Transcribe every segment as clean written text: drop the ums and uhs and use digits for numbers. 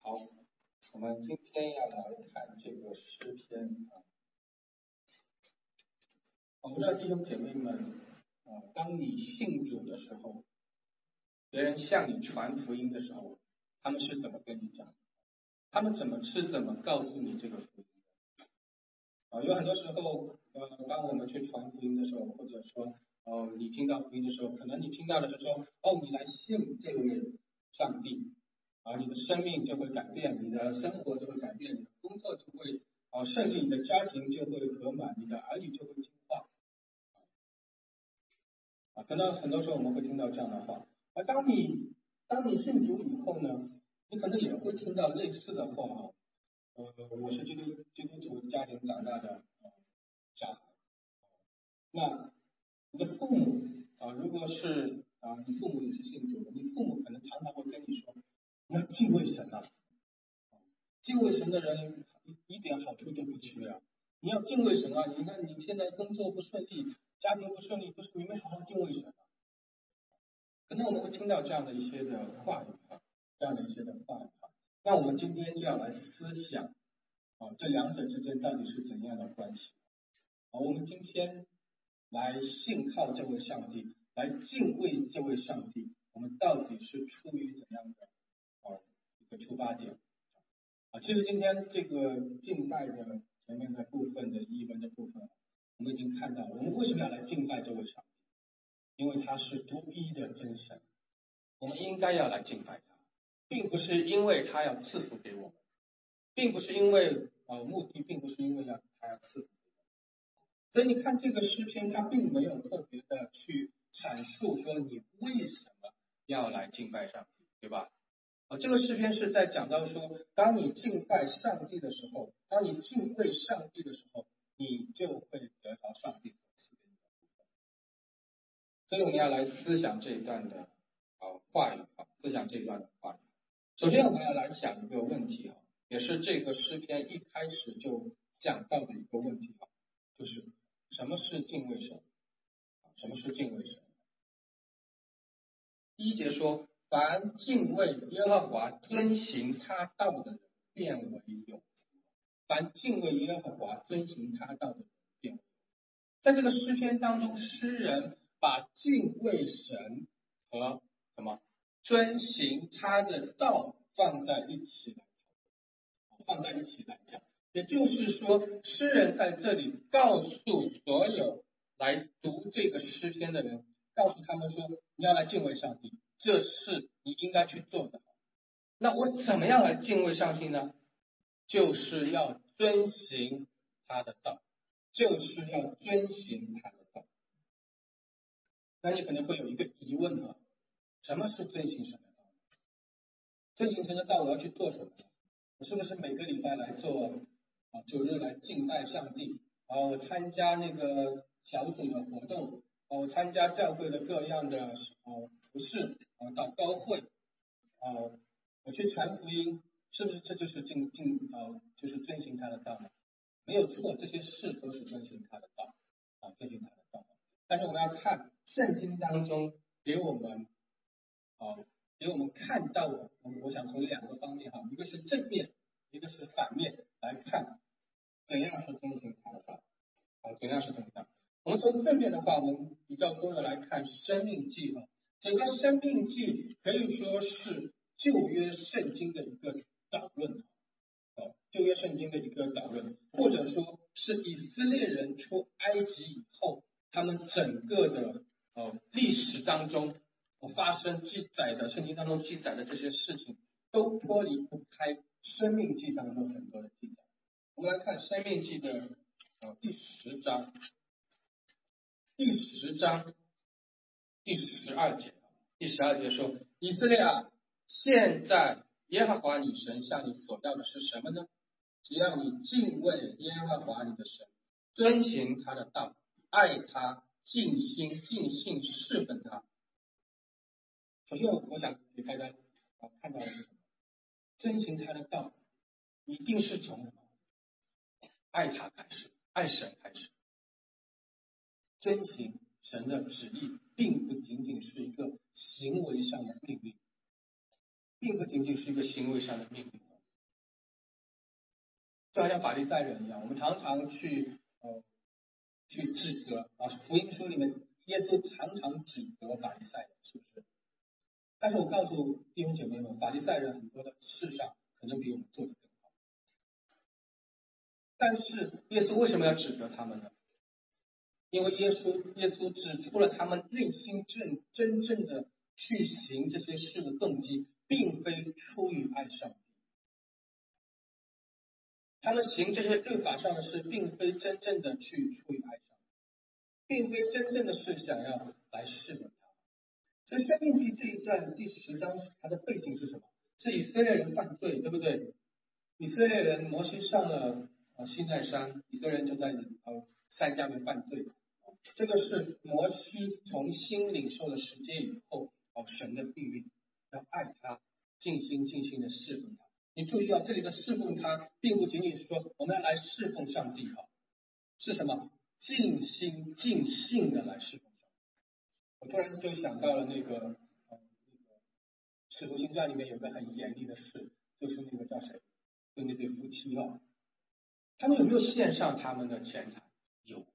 好，我们今天要来看这个诗篇啊。我不知道弟兄姐妹们当你信主的时候，别人向你传福音的时候，他们是怎么跟你讲？他们怎么告诉你这个福音的？有很多时候当我们去传福音的时候，或者说你听到福音的时候，可能你听到的是说你来信这位上帝。你的生命就会改变，你的生活就会改变，你的工作就会胜利，你的家庭就会和满，你的儿女就会听话。可能很多时候我们会听到这样的话。当你信主以后呢，你可能也会听到类似的话。我是基督徒家庭长大的小孩。那你的父母如果是你父母也是信主的，你父母可能常常会跟你说，你要敬畏神啊。敬畏神的人一点好处都不缺啊！你要敬畏神啊！你看你现在工作不顺利，家庭不顺利，就是你没好好敬畏神啊。可能我们会听到这样的一些的话语那我们今天就要来思想这两者之间到底是怎样的关系。我们今天来信靠这位上帝，来敬畏这位上帝，我们到底是出于怎样的一个出发点？其实今天这个敬拜的前面的部分的译文的部分，我们已经看到了。我们为什么要来敬拜这位上帝？因为他是独一的真神，我们应该要来敬拜他，并不是因为他要赐福给我们，并不是因为目的，并不是因为他要赐福给我们。所以你看这个诗篇，他并没有特别的去阐述说你为什么要来敬拜上帝，对吧？这个诗篇是在讲到说，当你敬拜上帝的时候，当你敬畏上帝的时候，你就会得到上帝所赐给你的部分。所以我们要来思想这一段的话语思想这一段的话语。首先我们要来想一个问题也是这个诗篇一开始就讲到的一个问题就是什么是敬畏神？什么是敬畏神？第一节说，凡敬畏耶和华遵行他道的人变为有福。凡敬畏耶和华遵行他道的人变为有福。在这个诗篇当中，诗人把敬畏神和什么遵行他的道放在一起来讲。也就是说，诗人在这里告诉所有来读这个诗篇的人，告诉他们说，你要来敬畏上帝，这是你应该去做的。那我怎么样来敬畏上帝呢？就是要遵行他的道，就是要遵行他的道。那你可能会有一个疑问什么是遵行神的道？遵行神的道我要去做什么？我是不是每个礼拜来做主日来敬拜上帝我参加那个小组的活动我参加教会的各样的服事祷告会我去传福音，是不是这就是就是遵行他的道呢？没有错，这些事都是遵行他的道遵行他的道。但是我们要看圣经当中给我们看到我想从两个方面一个是正面，一个是反面来看怎样是遵行他的道怎样是遵行他的道。我们从正面的话，我们比较多的来看申命记整个申命记可以说是旧约圣经的一个导论旧约圣经的一个导论，或者说是以色列人出埃及以后他们整个的历史当中发生记载的圣经当中记载的这些事情，都脱离不开申命记当中很多的记载。我们来看申命记的第10章第12节。第12节说，以色列现在耶和华你神向你所要的是什么呢？只要你敬畏耶和华你的神，遵行他的道，爱他，尽心尽性侍奉他。首先我想给大家看到的是什么？遵行他的道一定是从爱他开始，爱神开始。遵行神的旨意并不仅仅是一个行为上的命令，并不仅仅是一个行为上的命令。 就好像法利赛人一样，我们常常去指责啊，福音书里面耶稣常常指责法利赛人，是不是？但是我告诉弟兄姐妹们，法利赛人很多的事上可能比我们做得更好，但是耶稣为什么要指责他们呢？因为耶稣指出了他们内心真正的去行这些事的动机，并非出于爱上帝。他们行这些律法上的事，并非真正的去出于爱上帝，并非真正的是想要来侍奉他。所以《申命记》这一段第10章，它的背景是什么？是以色列人犯罪，对不对？以色列人摩西上了西奈山，以色列人就在山下面犯罪。这个是摩西从新领受了十诫以后，神的命令，要爱他，尽心尽心的侍奉他。你注意这里的侍奉他，并不仅仅是说我们要来侍奉上帝是什么？尽心尽性的来侍奉上帝。我突然就想到了那个使徒行传里面有个很严厉的事，就是那个叫谁？就那对夫妻他们有没有献上他们的钱财？有。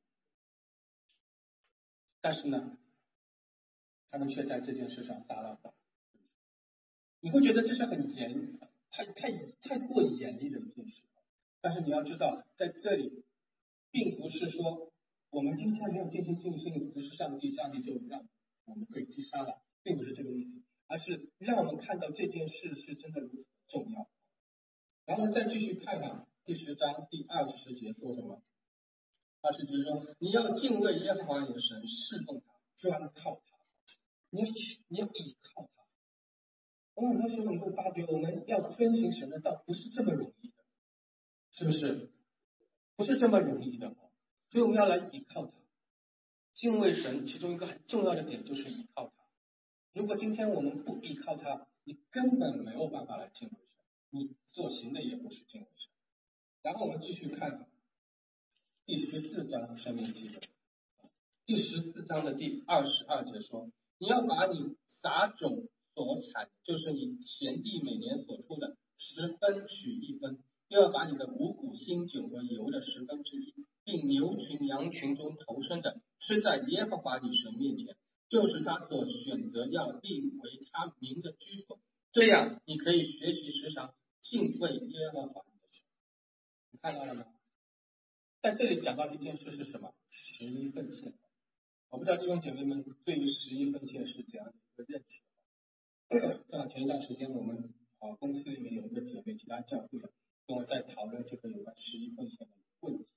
但是呢，他们却在这件事上撒了谎。你会觉得这是很太过严厉的一件事。但是你要知道，在这里并不是说我们今天没有尽心尽性服侍上帝，上帝就让我们被击杀了，并不是这个意思，而是让我们看到这件事是真的如此重要。然后再继续看第10章第20节说什么？20节说，你要敬畏耶和华你的神，侍奉他，专靠他，你要依靠他。我们很多时候你会发觉，我们要遵行神的道不是这么容易的，是不是？不是这么容易的，所以我们要来依靠他。敬畏神其中一个很重要的点就是依靠他。如果今天我们不依靠他，你根本没有办法来敬畏神，你所行的也不是敬畏神。然后我们继续看第14章申命记的第14章的第22节说，你要把你撒种所产，就是你田地每年所出的10分取1分，又要把你的五谷、新酒和油的1/10，并牛群、羊群中头生的，吃在耶和华你神面前，就是他所选择要立为他名的居所。这样，你可以学习时常敬畏耶和华你的神。你看到了吗？在这里讲到一件事是什么？11奉献。我不知道弟兄姐妹们对于11奉献是怎样的一个认识。正好前一段时间我们公司里面有一个姐妹，其他教会跟我在讨论这个有关11奉献的问题。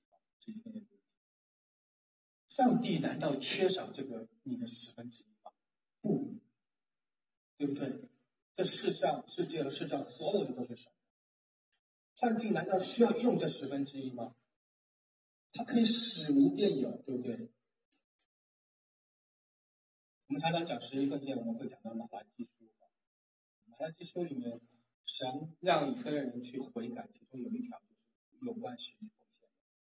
上帝难道缺少这个你的1/10吗？不，对不对？这世界和世上所有的都是神。上帝难道需要用这1/10吗？他可以使无变有，对不对？我们常常讲11奉献，我们会讲到马拉基书。马拉基书里面，神让以色列人去悔改，其中有一条就是有关11奉献。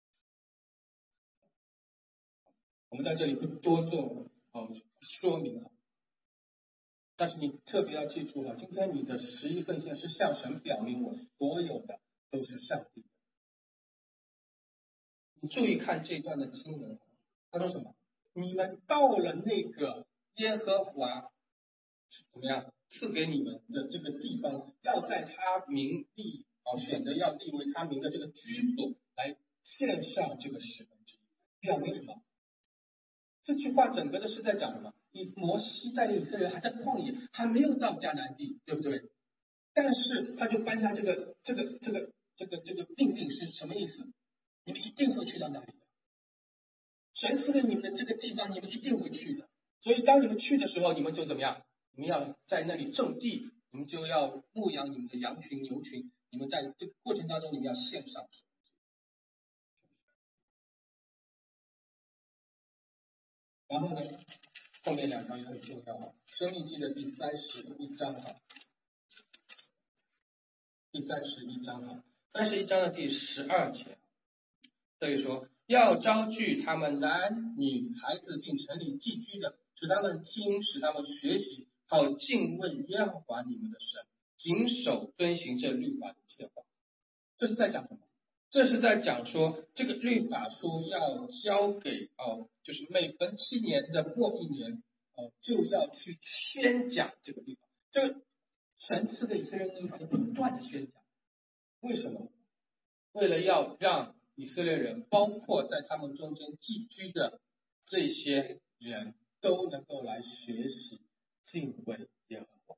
我们在这里不多做说明，但是你特别要记住今天你的11奉献是向神表明我所有的都是上帝的。你注意看这段的经文，他说什么？你们到了那个耶和华怎么样赐给你们的这个地方，要在他名地选择要立为他名的这个居所来献上这个1/10，表明什么？这句话整个的是在讲什么？摩西带领以色列人还在旷野，还没有到迦南地，对不对？但是他就颁下这个命令是什么意思？你们一定会去到那里的。神赐给你们的这个地方，你们一定会去的。所以当你们去的时候，你们就怎么样？你们要在那里种地，你们就要牧养你们的羊群、牛群。你们在这个过程当中，你们要献上。然后呢，后面2章也很重要申命记的第31章第31章的第12节，这里说要招聚他们男女孩子并城里寄居的，使他们听，使他们学习，好敬畏耶和华你们的神，谨守遵行这律法的一切话。这是在讲什么？ 这是在讲说这个律法书要交给就是每逢7年的末一年就要去宣讲这个律法。这个神赐的以色列律法不断的宣讲，为什么？为了要让以色列人，包括在他们中间寄居的这些人都能够来学习敬畏耶和华，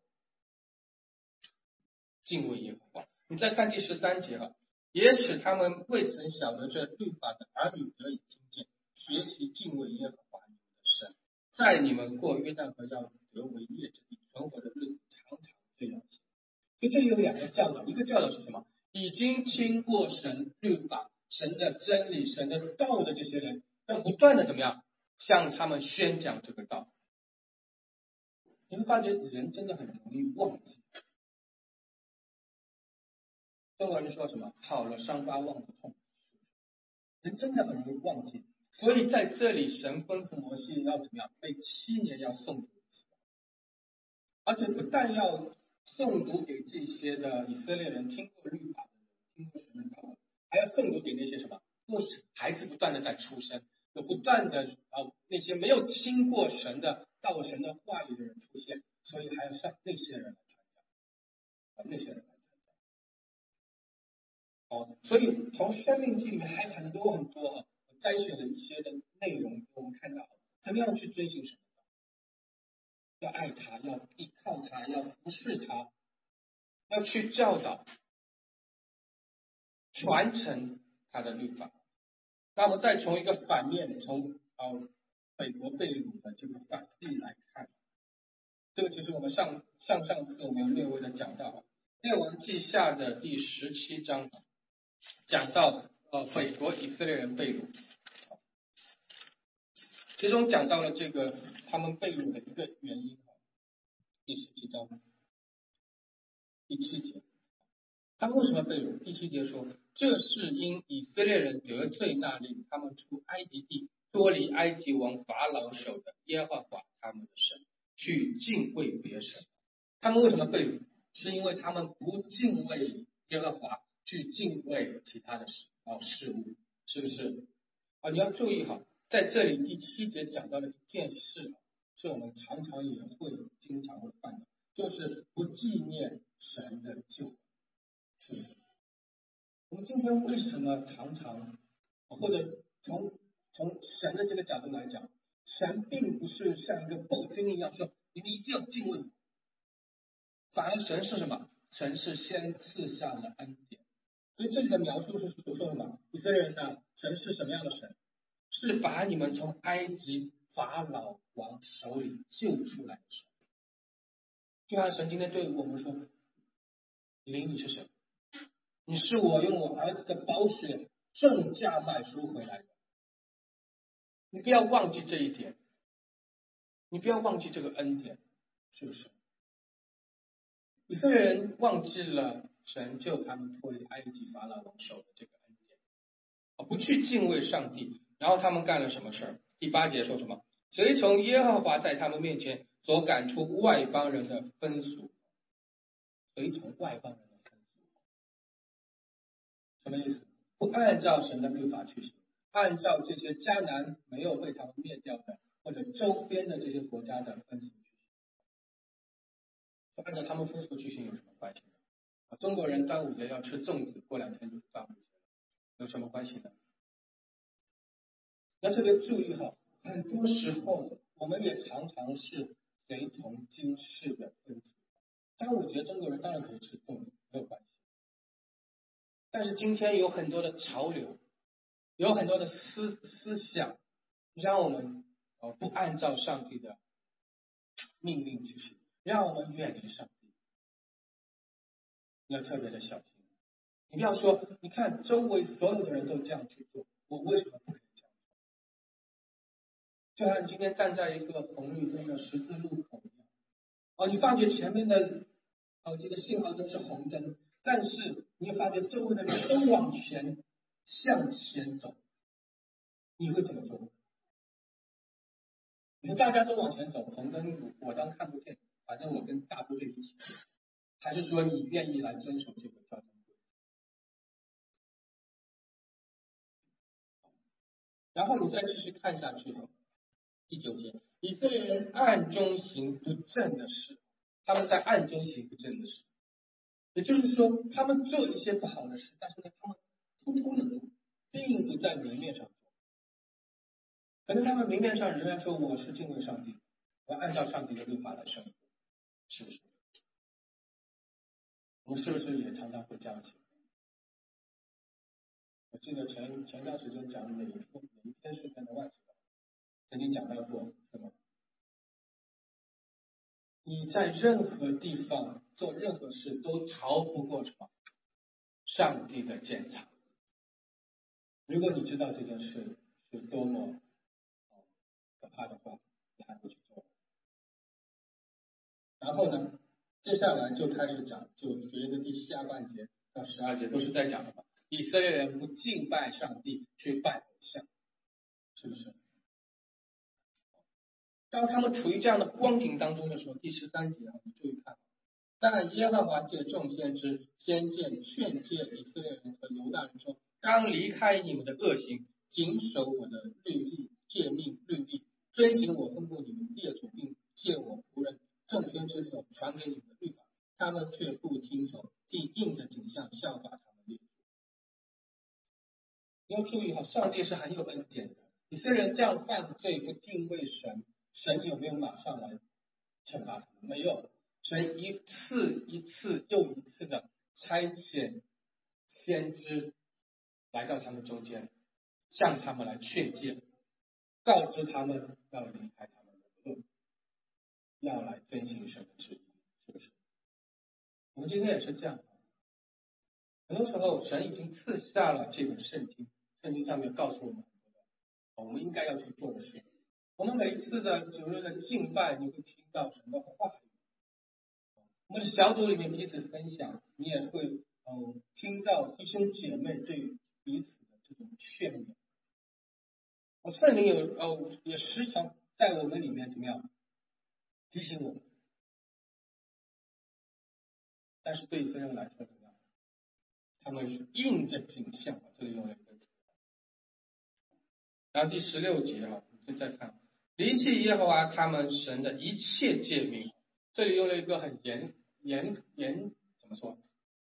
敬畏耶和华。你再看第13节也使他们未曾晓得这律法的儿女得以听见，学习敬畏耶和华你们的神，在你们过约旦河要得为业之地存活的日子，常常这样行。所以这里有2个教导，一个教导是什么？已经听过神律法、神的真理、神的道的这些人，要不断的怎么样向他们宣讲这个道。你会发觉人真的很容易忘记。中国人说什么？好了伤疤忘了痛。人真的很容易忘记。所以在这里，神吩咐摩西要怎么样？每7年要诵读，而且不但要诵读给这些的以色列人听过律法的人，听过神的道，还要诵读给那些什么？孩子不断的在出生，有不断的那些没有听过神的道、神的话语的人出现，所以还要向那些人来传讲，那些人来传讲。所以从生命记里面还有很多很多我摘选了一些的内容，我们看到怎么样去遵行神的道，要爱他，要依靠他，要服侍他，要去教导、传承他的律法。那我们再从一个反面，从北国被掳的这个反例来看，这个其实我们上次我们略微的讲到列王记下的第17章，讲到北国以色列人被掳，其中讲到了这个他们被掳的一个原因。第17章第7节，他们为什么被掳？第7节说，这是因以色列人得罪那令他们出埃及地、脱离埃及王法老手的耶和华他们的神，去敬畏别神。他们为什么被掳？是因为他们不敬畏耶和华，去敬畏其他的事物，是不是？你要注意在这里第7节讲到的一件事，是我们常常也会经常会犯的，就是不纪念神的救恩，是不是？我们今天为什么常常，或者从神的这个角度来讲，神并不是像一个暴君一样说你们一定要敬畏，反而神是什么？神是先赐下了恩典。所以这里的描述是说什么？以色列人呢，神是什么样的神？是把你们从埃及法老王手里救出来的神。就像神今天对我们说，灵，你是谁？你是我用我儿子的宝血重价买赎回来的。你不要忘记这一点，你不要忘记这个恩典，是不是？以色列人忘记了神救他们脱离埃及法老王手的这个恩典，不去敬畏上帝，然后他们干了什么事儿？第8节说什么？随从耶和华在他们面前所赶出外邦人的风俗，随从外邦人的风俗，什么意思？不按照神的律法去行，按照这些迦南没有被他们灭掉的，或者周边的这些国家的风俗去行，按照他们风俗去行有什么关系呢？中国人端午节要吃粽子，过2天就端午节了，有什么关系呢？要特别注意很多时候我们也常常是随从今世的风俗。端午节中国人当然可以吃粽子，没有关系。但是今天有很多的潮流，有很多的思想，让我们不按照上帝的命令去行，让我们远离上帝。你要特别的小心，你不要说，你看周围所有的人都这样去做，我为什么不可以这样做？就像你今天站在一个红绿灯的十字路口一样，你发觉前面的这个信号灯是红灯，但是你会发觉周围的人都往前向前走，你会怎么做？你说大家都往前走，红灯我当看不见，反正我跟大部队一起，还是说你愿意来遵守这个交通规则？ 然后你再继续看下去，第9节，以色列人暗中行不正的事，他们在暗中行不正的事，也就是说，他们做一些不好的事，但是呢，他们偷偷的做，并不在明面上做。可能他们明面上仍然说我是敬畏上帝，我按照上帝的律法来生活，是不是？我们是不是也常常会这样想？我记得前段时间讲哪一篇视频的外史曾经讲到过什么？你在任何地方做任何事都逃不过什么？上帝的检查。如果你知道这件事是多么可怕的话，你还会去做。然后呢，接下来就开始讲9节的第下半节到12节都是在讲什么？以色列人不敬拜上帝，去拜偶像，是不是？当他们处于这样的光景当中的时候，第13节你注意看，但耶和华借众先知先见劝诫以色列人和犹大人说：当离开你们的恶行，谨守我的律例、诫命、律例，遵行我吩咐你们列祖，并借我仆人众先知所传给你们的律法，他们却不听从，竟应着景象效法他们列祖。你要注意哈，上帝是很有恩典的。以色列人这样犯罪不敬畏神，神有没有马上来惩罚他们？没有，神一次一次又一次的差遣先知来到他们中间，向他们来劝诫，告知他们要离开他们的恶，要来遵行神的旨意，是不是？我们今天也是这样，很多时候神已经赐下了这本圣经，圣经上面告诉我们我们应该要去做的事。我们每一次的9日的敬拜，你会听到神的话语。我们的小组里面彼此分享，你也会听到弟兄姐妹对彼此的这种劝勉。圣灵也时常在我们里面怎么样提醒我们，但是对以色列人来说怎么样？他们是应着景象，这里用了一个词。然后第16节你就再看，离弃耶和华他们神的一切诫命，这里用了一个很严怎么说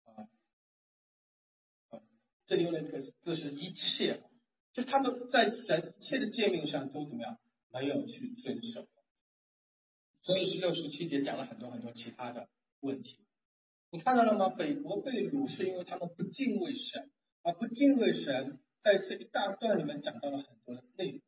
这里用了一个字是一切，就他们在神一切的诫命上都怎么样没有去遵守，所以16、17节讲了很多很多其他的问题。你看到了吗？北国被掳是因为他们不敬畏神，而不敬畏神在这一大段里面讲到了很多的内容，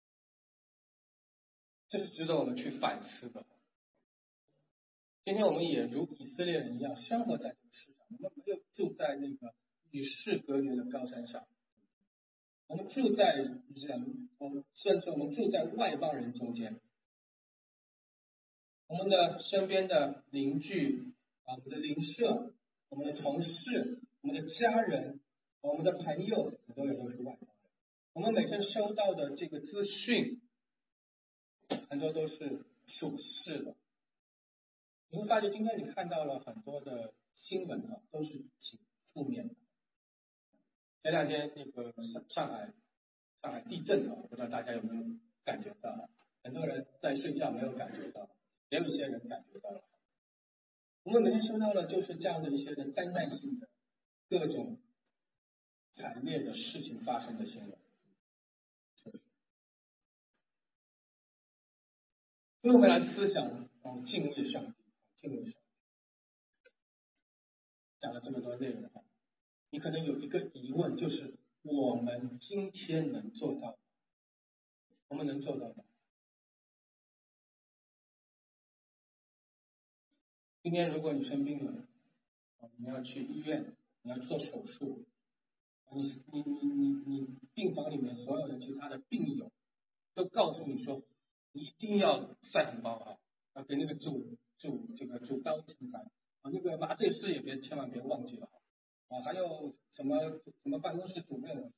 这是值得我们去反思的。今天我们也如以色列人一样生活在这个世上，我们没有住在那个与世隔绝的高山上，我们住在人，甚至我们住在外邦人中间，我们的身边的邻居我们的邻舍，我们的同事，我们的家人，我们的朋友，很多人都是外邦人。我们每天收到的这个资讯，很多都是属世的。你会发现，今天你看到了很多的新闻都是挺负面的。前2天那个上海地震我不知道大家有没有感觉到？很多人在睡觉没有感觉到，也有一些人感觉到了。我们每天收到的就是这样的一些的灾难性的各种惨烈的事情发生的新闻。所以我们来思想敬畏上帝，敬畏上帝。讲了这么多内容你可能有一个疑问，就是我们今天能做到？我们能做到吗？今天如果你生病了，你要去医院，你要做手术，你病房里面所有的其他的病友都告诉你说，你一定要塞红包要给那个主刀请来那个麻醉师也千万别忘记了还有什么办公室主任，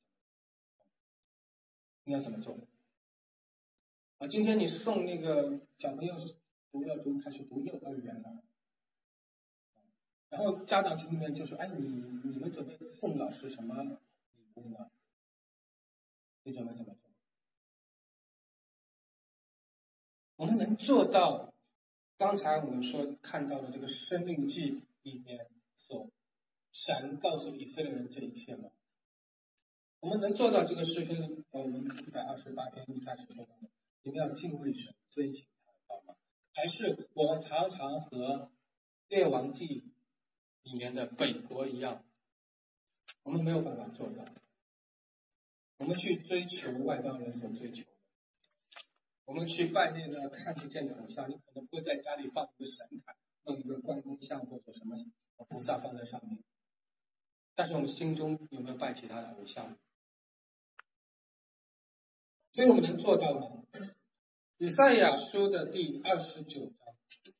你要怎么做？今天你送那个小朋友开始读幼儿园了，然后家长群里面就说，你们准备送老师什么礼物呢？你准备怎么做？ 我们能做到刚才我们说看到的这个生命记里面神告诉以色列人这一切吗？我们能做到这个诗篇128篇一开始说的，你们要敬畏神，遵行他的道吗？还是我们常常和列王记里面的北国一样，我们没有办法做到，我们去追求外邦人所追求的，我们去拜那个看不见的偶像，你可能会在家里放一个神坛，弄一个关公像或者什么菩萨放在上面，但是我们心中有没有拜其他的偶像？所以我们能做到吗？以赛亚书的第29章，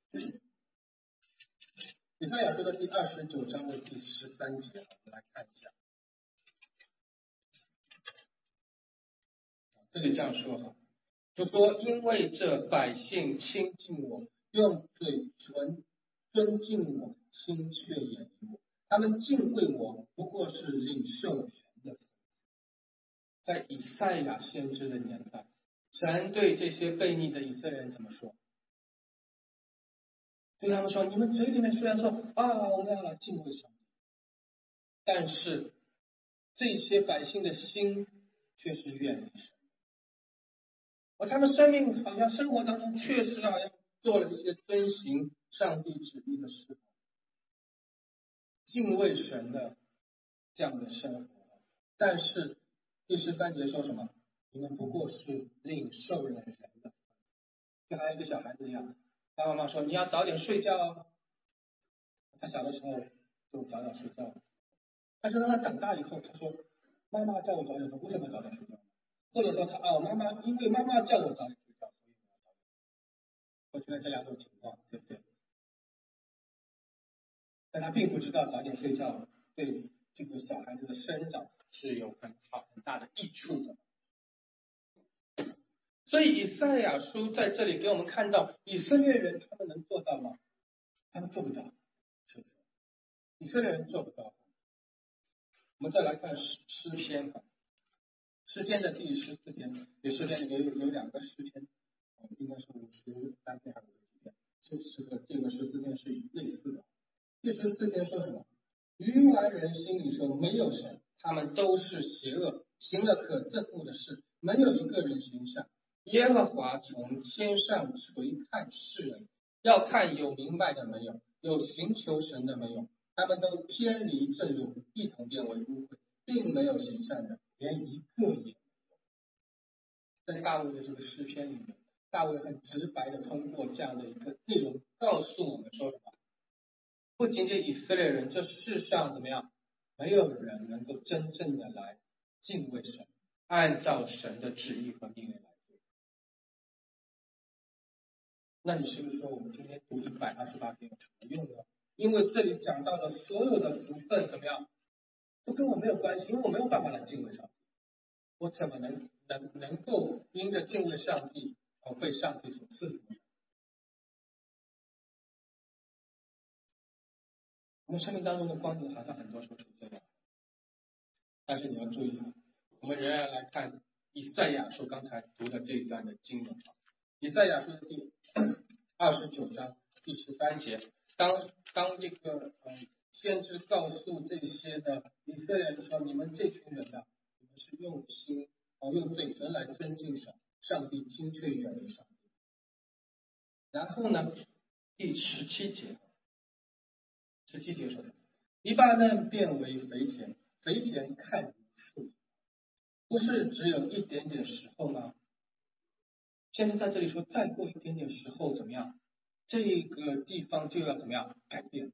以赛亚书的第29章的第13节，我们来看一下。这里这样说哈，就说因为这百姓亲近我，用嘴唇尊敬我，心却远离我，他们敬畏我，不过是领受神的。在以赛亚先知的年代，神对这些悖逆的以色列人怎么说？对他们说：你们嘴里面虽然说我们要敬畏神，但是这些百姓的心却是远离神。他们生命好像生活当中确实好像做了一些遵行上帝旨意的事，敬畏神的这样的生活，但是第13节说什么？你们不过是领受了人的，就好像一个小孩子一样，他妈妈说你要早点睡觉哦，他小的时候就早点睡觉，但是当他长大以后，他说妈妈叫我早点睡，为什么早点睡觉？或者说妈妈因为妈妈叫我早点睡觉，所以我要早点睡觉。我觉得这两种情况对不对？但他并不知道早点睡觉对这个小孩子的生长是有很大的益处的。所以以赛亚书在这里给我们看到，以色列人他们能做到吗？他们做不到，是不是？以色列人做不到。我们再来看诗篇，诗篇的第14篇，诗篇里面有两个诗篇，应该是53篇还是50篇，是和这个14篇是类似的。第14篇说什么？愚顽人心里说没有神，他们都是邪恶，行了可憎恶的事，没有一个人行善。耶和华从天上垂看世人，要看有明白的没有，有寻求神的没有，他们都偏离正路，一同变为污秽，并没有行善的，连一个也没有。在大卫的这个诗篇里面，大卫很直白的通过这样的一个内容告诉我们说什么？不仅仅以色列人，这世上怎么样？没有人能够真正的来敬畏神，按照神的旨意和命令来做。那你是不是说我们今天读128篇有什么用呢？因为这里讲到的所有的福分怎么样，都跟我没有关系，因为我没有办法来敬畏上帝，我怎么能够因着敬畏上帝而被上帝所赐福？我们生命当中的光景好像很多时候是这样，但是你要注意，我们仍然来看以赛亚书刚才读的这一段的经文。以赛亚书的第29章第13节，当这个先知告诉这些的以色列人说，你们这群人呢，你们是用心用嘴唇来尊敬神，上帝心却远离上帝。然后呢，第17节说的，黎巴嫩变为肥田，肥田看如树，不是只有一点点时候吗？现在在这里说，再过一点点时候怎么样？这个地方就要怎么样改变？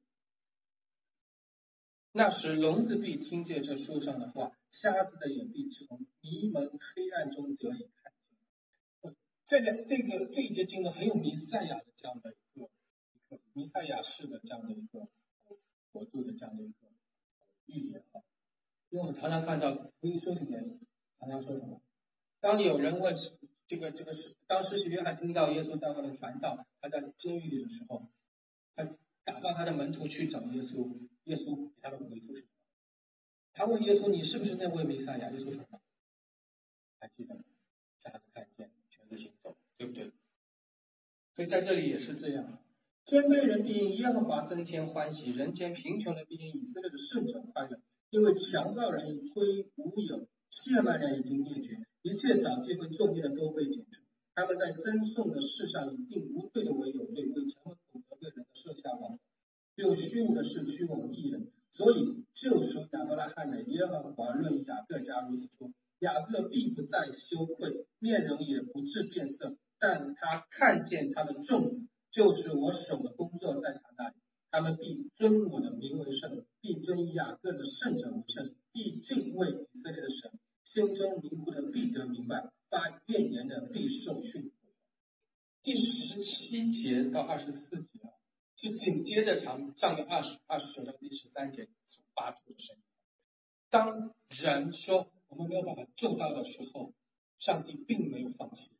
那时聋子必听见这书上的话，瞎子的眼必从迷蒙黑暗中得以看见。这一节经文很有弥赛亚的这样的一个弥赛亚式的这样的一个国度的这样的一个预言啊。因为我们常常看到福音书里面常常说什么？当有人问当施洗约翰听到耶稣在外面传道，他在监狱里的时候，他打发他的门徒去找耶稣，耶稣给他的回复是什么？他问耶稣：“你是不是那位弥赛亚？”耶稣说什么？还记得吗？瞎子看见，瘸子行走，对不对？ 所以在这里也是这样，谦卑人必因耶和华增添欢喜，人间贫穷的必因以色列的圣者快乐，因为强暴人已归无有，亵慢人已经灭绝，一切找机会作孽的都被剪除。他们在赠送的事上以定无罪的为有罪，为城门口责备人的设下王，用虚无的事驱往义人。所以救赎亚伯拉罕的耶和华论雅各家如此说：雅各必不再羞愧，面容也不致变色，但他看见他的众子，就是我手的工作在他那里，他们必尊我的名为圣，必尊雅各的圣者为圣，必敬畏以色列的神，心中迷糊的必得明白，发怨言的必受训。第17节到24节是紧接着上面29章第13节所发出的声音。当人说我们没有办法做到的时候，上帝并没有放弃，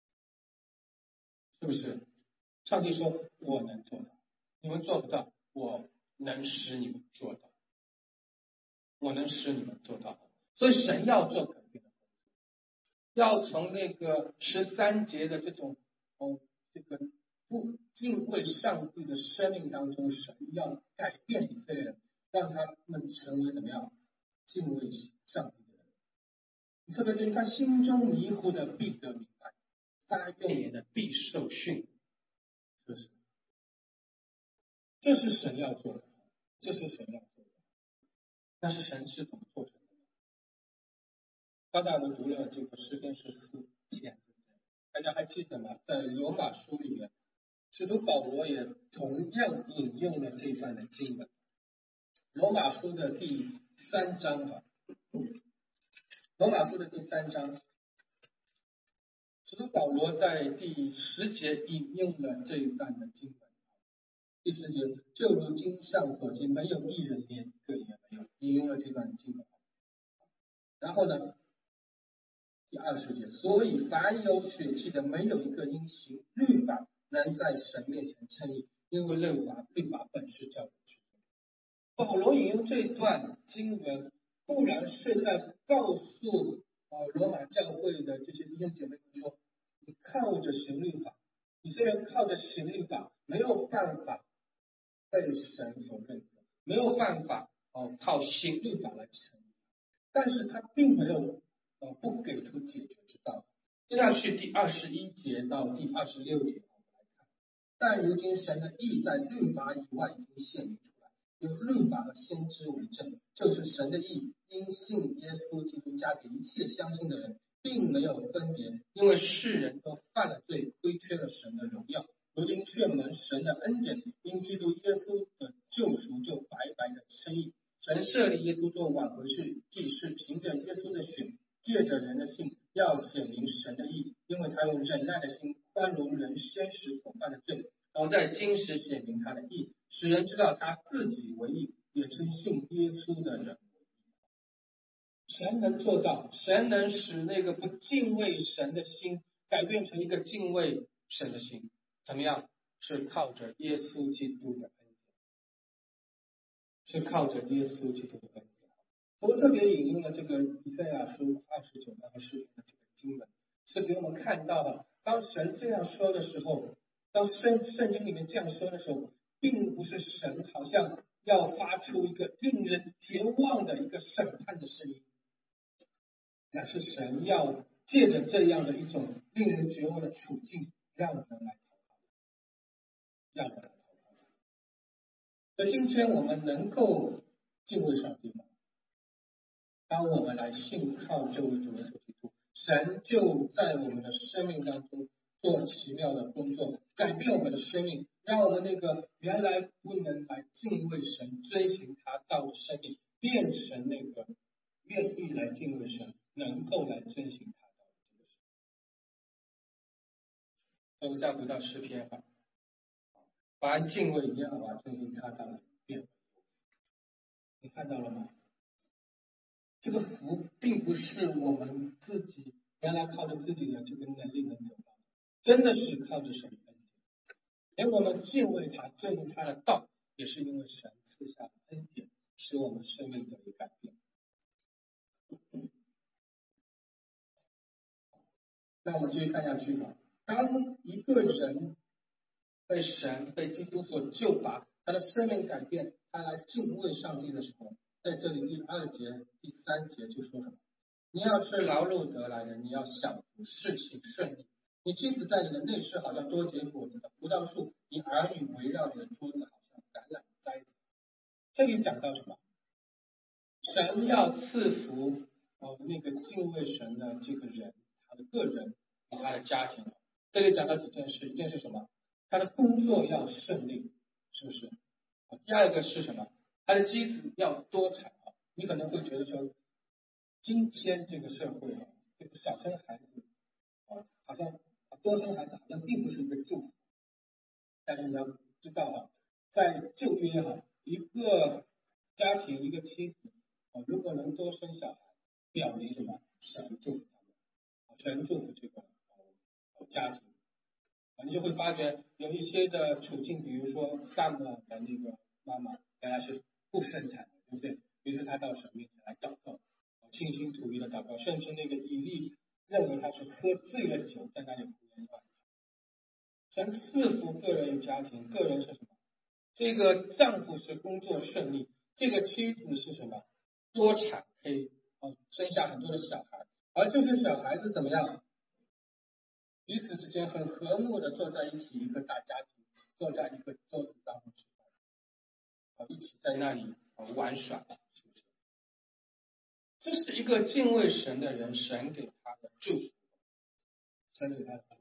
是不是？上帝说我能做到，你们做不到，我能使你们做到，我能使你们做到。所以神要做改变的工作，要从那个13节的这种这个不敬畏上帝的生命当中，神要改变以色列人，让他们成为怎么样敬畏上帝的人。你特别对他心中迷糊的必得明白，发怨言的必受训，是不是？这是神要做的，这是神要做的。但是神是怎么做成的？刚才我们读了这个诗篇14篇，大家还记得吗？在罗马书里面，使徒保罗也同样引用了这段的经文。罗马书的第3章罗马书的第3章，使徒保罗在第10节引用了这一段的经文。第10节，就如经上所记，没有一人，连一个也没有，引用了这段经文。然后呢，第20节，所以凡有血气的，没有一个因行律法能在神面前称义，因为律法本是叫人知罪。保罗引用这段经文，固然是在告诉罗马教会的这些弟兄姐妹们说，你靠着行律法，以色列人靠着行律法没有办法被神所认可，没有办法靠行律法来成义，但是他并没有不给出解决之道。接下去第21节到第26节我们来看，但如今神的义在律法以外已经显明出来，有律法和先知为证，就是神的义因信耶稣基督加给一切相信的人，并没有分别，因为世人都犯了罪，亏缺了神的荣耀。如今却蒙神的恩典，因基督耶稣的救赎，就白白的称义。神设立耶稣做挽回祭，是凭着耶稣的血，借着人的信，要显明神的义，因为他用忍耐的心宽容人先时所犯的罪，然后在今时显明他的义，使人知道他自己为义，也称信耶稣的人为义。神能做到，神能使那个不敬畏神的心改变成一个敬畏神的心，怎么样？是靠着耶稣基督的恩典，是靠着耶稣基督的恩典。我特别引用了这个以赛亚书29章和诗篇的这个经文，是给我们看到的，当神这样说的时候，当圣经里面这样说的时候，并不是神好像要发出一个令人绝望的一个审判的声音，那是神要借着这样的一种令人绝望的处境，让人来讨好，让人来讨好。所以今天我们能够敬畏上帝吗？当我们来信靠这位主耶稣基督，神就在我们的生命当中做奇妙的工作，改变我们的生命，让我们那个原来不能来敬畏神、遵行他道的生命，变成那个愿意来敬畏神、能够来遵行他道的这个神。所以我们再回到诗篇哈，凡敬畏耶和华、遵行他道的变为有福。你看到了吗？这个福并不是我们自己原来靠着自己的这个能力能得到，真的是靠着神的恩典。连我们敬畏他、遵行他的道，也是因为神赐下的恩典，使我们生命得以改变。那我们继续看下去吧。当一个人被神被基督所救拔，他的生命改变，他来敬畏上帝的时候，在这里第2节、第3节就说什么？你要吃劳碌得来的，你要享福，事情顺利。你妻子在你的内室，好像多结果子的葡萄树；你儿女围绕你的桌子，好像橄榄栽子。这里讲到什么？神要赐福那个敬畏神的这个人，他的个人和他的家庭。这里讲到几件事，一件是什么？他的工作要顺利，是不是？第二个是什么？他的妻子要多产。你可能会觉得说，今天这个社会这个少生孩子好像多生孩子好像并不是一个祝福。但是你要知道在旧约一个家庭一个妻子如果能多生小孩，表明什么？神祝福他们，神祝福这个家庭。你就会发觉有一些的处境，比如说萨姆尔的那个妈妈原来是不生产的，对不对？于是他到神面前来祷告，倾心吐意的祷告，甚至那个以利认为他是喝醉了酒在那里胡言乱语。神赐福个人与家庭，个人是什么？这个丈夫是工作顺利，这个妻子是什么？多产，可以生下很多的小孩，而这些小孩子怎么样？彼此之间很和睦的坐在一起，一个大家庭，坐在一个桌子上吃饭，一起在那里玩耍，是不是？这是一个敬畏神的人，神给他的祝福，神给他的祝福。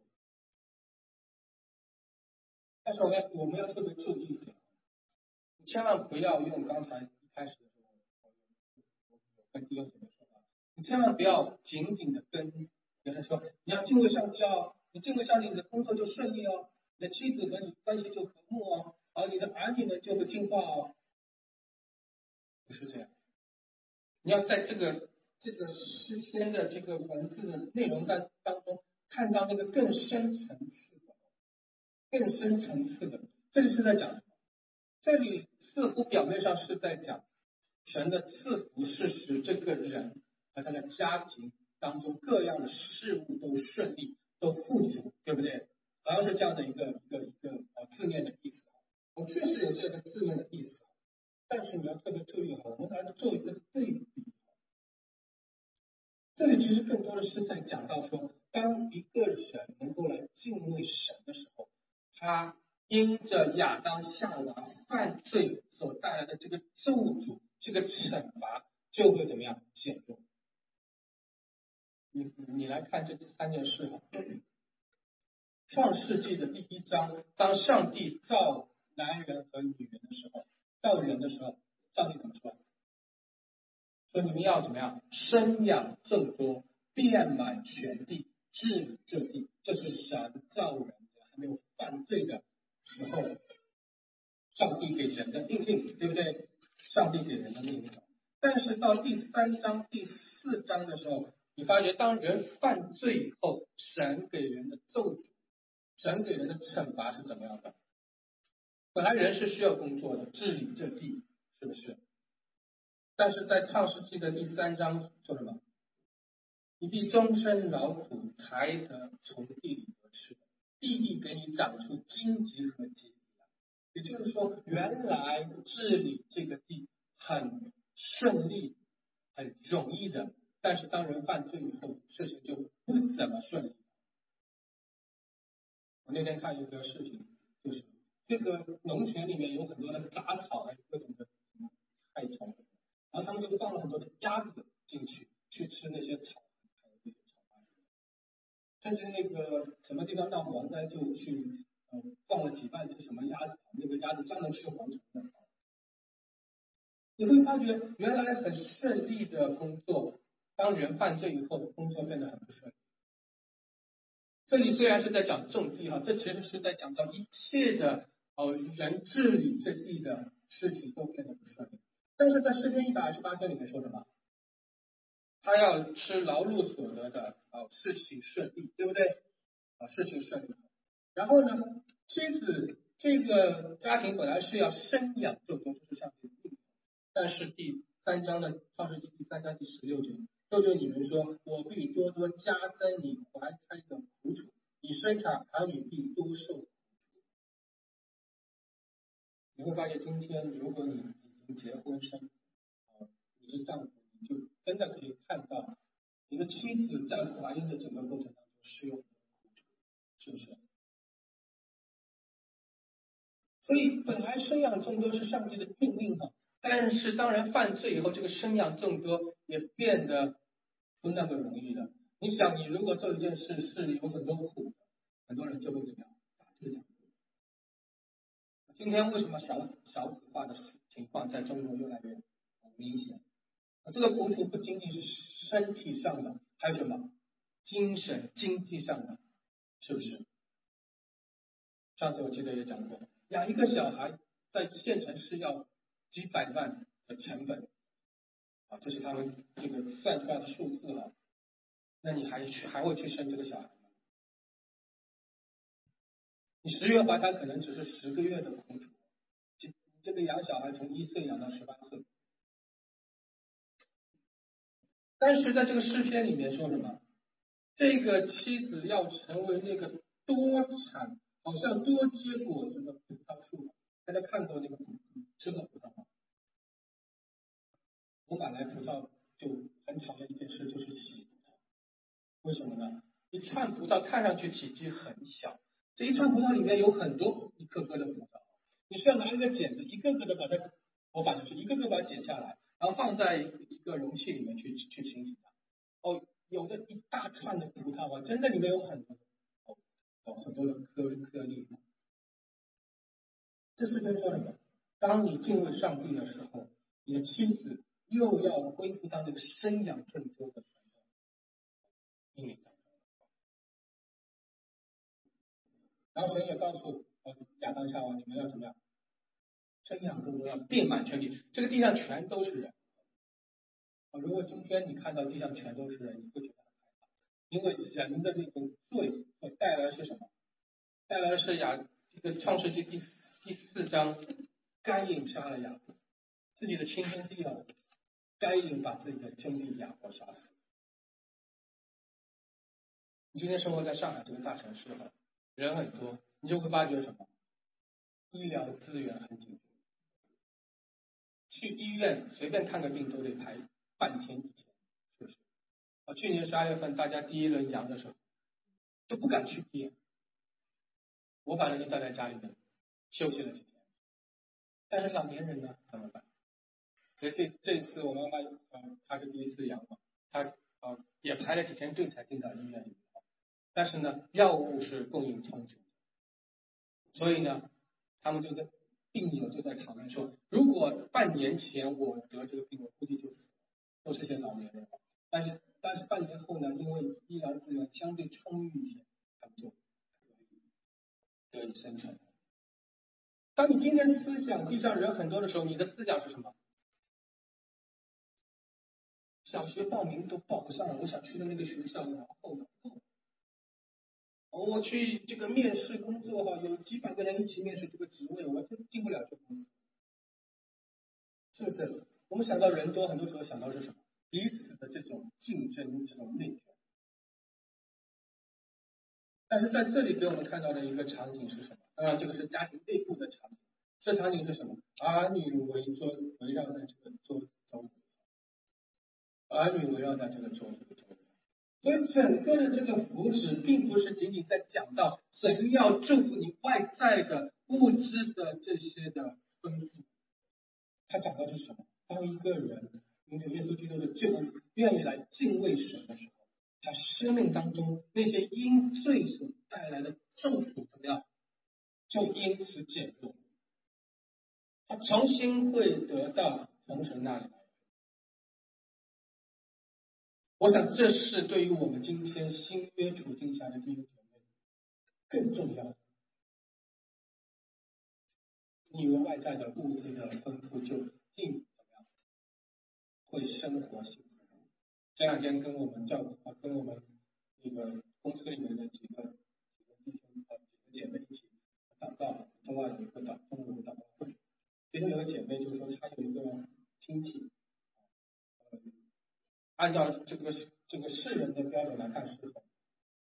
但是我们要特别注意一点，你千万不要用刚才一开始的时候我跟弟兄姐妹说的，你千万不要紧紧的跟别人说你要敬畏上帝哦，你敬畏上帝，你的工作就顺利哦，你的妻子和你关系就和睦哦，而你的儿女们就会听话哦，不是这样。你要在这个诗篇的这个文字的内容当中看到那个更深层次的，这里是在讲什么？这里似乎表面上是在讲神的赐福是使这个人和他的家庭当中各样的事物都顺利，都富足，对不对？好像是这样的一个字面的意思。我确实有这个字面的意思，但是你要特别注意我们来做一个对比。这里其实更多的是在讲到说，当一个人能够来敬畏神的时候，他因着亚当夏娃犯罪所带来的这个咒诅，这个惩罚就会怎么样减弱。你来看这3件事创世纪的第1章，当上帝造男人和女人的时候，造人的时候，上帝怎么说？说你们要怎么样生养众多，遍满全地，治理这地。这是神造人还没有犯罪的时候，上帝给人的命令，对不对？上帝给人的命令。但是到第3章、第4章的时候，你发觉当人犯罪以后，神给人的咒诅，神给人的惩罚是怎么样的？本来人是需要工作的，治理这地，是不是？但是在创世纪的第3章说什么？你必终身劳苦，才得从地里得吃，地必给你长出荆棘和棘藜。也就是说，原来治理这个地很顺利、很容易的，但是当人犯罪以后，事情就不怎么顺利。我那天看一个视频，就是这个农田里面有很多的杂草各种的害虫，然后他们就放了很多的鸭子进去，去吃那些草。甚至那个什么地方闹蝗灾，就去放了几万只什么鸭子，那个鸭子专门吃蝗虫的。你会发觉，原来很顺利的工作，当人犯罪以后，工作变得很不顺利。这里虽然是在讲种地这其实是在讲到一切的人治理这地的事情都变得不顺利。但是在诗篇128篇里面说什么？他要吃劳碌所得的事情顺利，对不对？事情顺利。然后呢，妻子这个家庭本来是要生养众多，这是上帝的命令。但是第3章的创世纪第3章第16节，就对你们说，我必多多加增你怀胎的苦楚，你生产儿女必多受苦楚。 你会发现今天如果你已经结婚生子，你是丈夫，你就真的可以看到你的妻子在怀孕的整个过程当中是有很多苦楚，是不是？所以本来生养众多是上帝的命令哈，但是当然犯罪以后，这个生养众多也变得不那么容易了。你想，你如果做一件事是有很多苦的，很多人就会怎么样？打退堂鼓。今天为什么少子化的情况在中国越来越明显？这个苦楚不仅仅是身体上的，还有什么精神、经济上的，是不是？上次我记得也讲过，养一个小孩在县城是要几百万的成本啊，这是他们这个算出来的数字啊。那你还会去生这个小孩吗？你10月怀胎可能只是10个月的苦楚，这个养小孩从1岁养到18岁。但是在这个诗篇里面说什么？这个妻子要成为那个多产，好像多结果子的葡萄树。大家看过那个吃过葡萄吗？我买来葡萄就很讨厌一件事，就是洗葡萄。为什么呢？一串葡萄看上去体积很小，这一串葡萄里面有很多一颗颗的葡萄，你需要拿一个剪子，一个个的把它，我反正是一个个把它剪下来，然后放在一个容器里面去清洗它。哦，有的一大串的葡萄啊，真的里面有很多很多的颗粒。这是跟说什么？当你敬畏上帝的时候，你的妻子又要恢复到那个生养众多的时候，命令当中。然后神也告诉亚当夏娃，你们要怎么样？生养众多，要遍满全地。这个地上全都是人。如果今天你看到地上全都是人，你会觉得很害怕，因为人的那个罪所带来的是什么？带来的是这个创世纪第4章，该隐杀了雅各，自己的亲兄弟啊，该隐把自己的兄弟雅各杀死。你今天生活在上海这个大城市哈，人很多，你就会发觉什么？医疗资源很紧缺，去医院随便看个病都得排半天以前，是不是？去年12月份大家第一轮阳的时候，都不敢去医院，我反正就待在家里面休息了几天。但是老年人呢怎么办？所以这次我妈妈她是第一次阳嘛，她也排了几天队才进到医院里，但是呢药物是供应充足，所以呢他们就在病友就在讨论说，如果半年前我得这个病，我估计就死了，都是些老年人。但是半年后呢，因为医疗资源相对充裕一些，他们就得以生存。当你今天思想地上人很多的时候，你的思想是什么？小学报名都报不上，我想去的那个学校然后呢，我去这个面试工作哈，有几百个人一起面试这个职位，我就进不了这公司，是不是？我们想到人多，很多时候想到是什么？彼此的这种竞争，这种内卷。但是在这里给我们看到的一个场景是什么？当然，这个是家庭内部的场景。这场景是什么？儿女围绕在这个桌子周围，儿女围绕在这个桌子的周围。所以整个的这个福祉，并不是仅仅在讲到神要祝福你外在的物质的这些的丰富，他讲的是什么？当一个人因着耶稣基督的救恩，愿意来敬畏神的时候，他生命当中那些因罪所带来的痛苦怎么样，就因此减弱，他重新会得到从神那里来。我想这是对于我们今天新约处境下的弟兄姐妹更重要的。你以为外在的物质的丰富就一定怎么样会生活幸福？这两天跟我们那个公司里面的几个弟兄几个姐妹一起祷告，中午有一个祷告会，其中有个姐妹就说她有一个亲戚，按照这个世人的标准来看是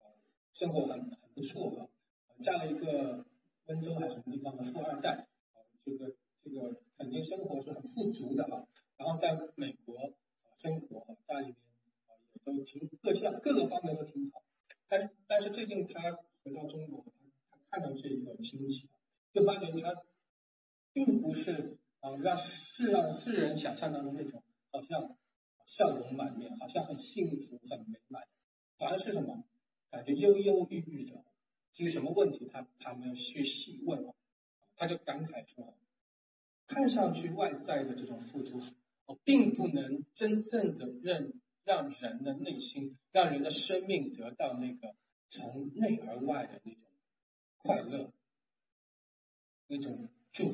生活很不错的，嫁了一个温州还是什么地方的富二代， 这个肯定生活是很富足的啊，然后在美国生活，家里面也都各个方面都挺好。但是最近他回到中国，他看到这个亲戚，就发觉他并不是让世人想象当中那种好像笑容满面，好像很幸福很美满，反而是什么感觉忧忧郁郁的。至于什么问题他没有去细问，他就感慨说，看上去外在的这种富足，并不能真正的让人的内心，让人的生命得到那个从内而外的那种快乐，那种祝福。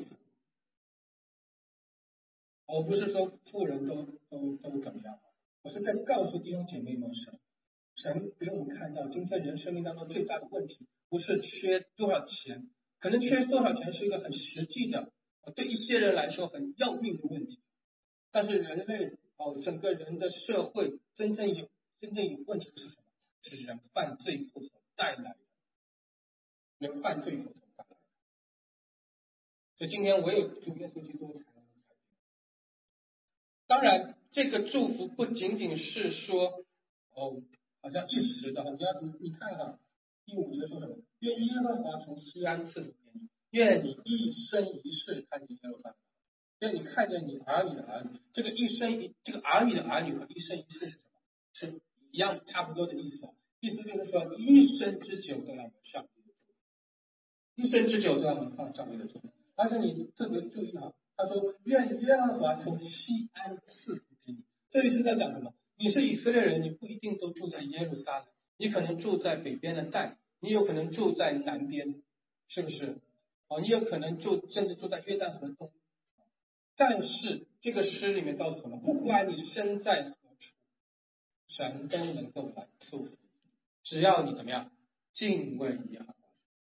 我不是说富人都怎么样，我是在告诉弟兄姐妹们，神给我们看到，今天人生命当中最大的问题，不是缺多少钱，可能缺多少钱是一个很实际的，对一些人来说很要命的问题。但是人类整个人的社会真正有问题的是什么？是人犯罪后所带来的，人犯罪后所带来的。所以今天唯有主耶稣基督才能改变。当然，这个祝福不仅仅是说好像一时的，你看看第5节说什么？愿耶和华从西安赐福给你，愿你一生一世看见耶路撒冷，愿你看见你儿女的儿女。这个这个儿女的儿女和一生一世是什么？是一样差不多的意思。意思就是说，一生之久都要蒙上帝的祝福，一生之久都要蒙上帝的祝福。但是你特别注意他说愿耶和华从西安赐福给你。这里是在讲什么？你是以色列人，你不一定都住在耶路撒冷，你可能住在北边的但，你有可能住在南边，是不是？你有可能甚至住在约旦河东。但是这个诗里面告诉我们，不管你身在何处，神都能够来祝福你，只要你怎么样敬畏耶和华，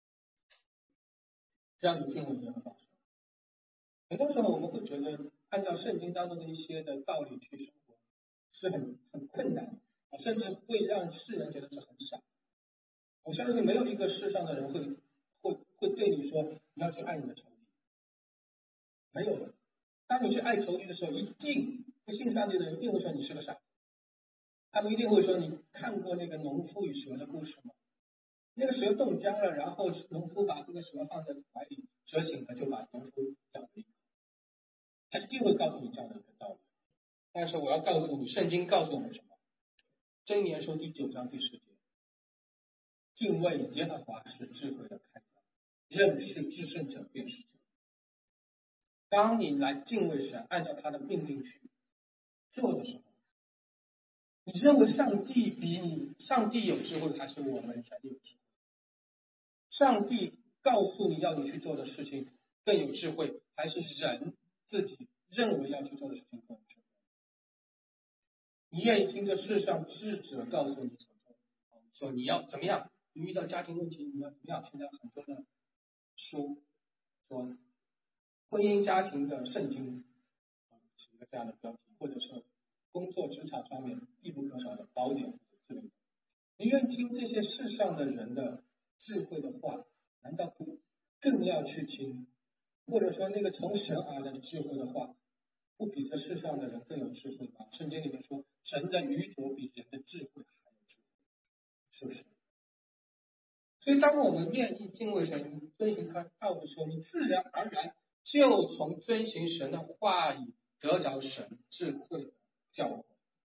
只要你敬畏耶和华。很多时候我们会觉得，按照圣经当中的一些的道理去生活是很困难，甚至会让世人觉得这很傻。我相信没有一个世上的人会对你说你要去爱你的仇敌，没有的。当你去爱仇敌的时候，一定不信上帝的人一定会说你是个傻子。他们一定会说，你看过那个农夫与蛇的故事吗？那个蛇冻僵了，然后农夫把这个蛇放在怀里，蛇醒了就把农夫咬了一口。他一定会告诉你这样的一个道理。但是我要告诉你，圣经告诉我们什么？箴言书第9章第10节，敬畏耶和华是智慧的开端，认识至圣者便是智慧。当你来敬畏神，按照他的命令去做的时候，你认为上帝有智慧，还是我们人有智慧？上帝告诉你要你去做的事情更有智慧，还是人自己认为要去做的事情更有智慧？你愿意听这世上智者告诉你说你要怎么样？你遇到家庭问题你要怎么样？现在很多的书说婚姻家庭的圣经，是一个这样的标题，或者是工作职场上面必不可少的宝典之类的。你愿意听这些世上的人的智慧的话，难道不更要去听？或者说那个从神而来的智慧的话，不比这世上的人更有智慧吗？圣经里面说，神的愚拙比人的智慧还有智慧，是不是？所以当我们愿意敬畏神、遵行他道的时候，你自然而然就从遵行神的话语得着神智慧的教诲。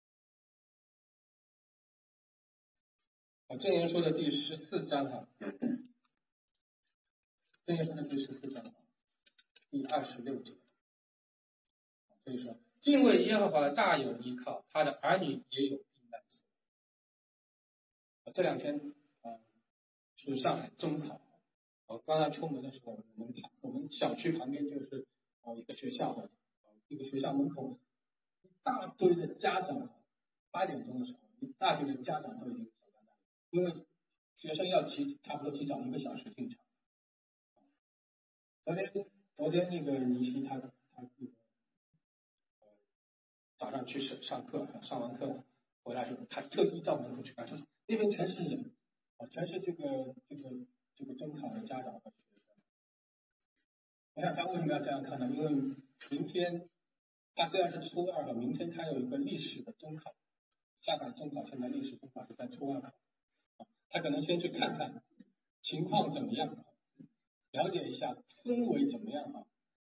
箴言书的第14章箴言书的第14章第26节，所以说敬畏耶和华的大有依靠，他的儿女也有避难所。这2天是上海中考，刚刚出门的时候，我们小区旁边就是一个学校，一个学校门口一大堆的家长，8点钟的时候，一大堆的家长都已经走在那里，因为学生要差不多提早1个小时进场。昨天那个尼西他早上去上课，上完课回来时候，他特地到门口去看，他说那边全是人，全是这个中考的家长和学生。 我想他为什么要这样看呢？因为明天他虽然是初二了，明天他有一个历史的中考，下海中考现在历史中考是在初二考，他可能先去看看情况怎么样，了解一下氛围怎么样啊。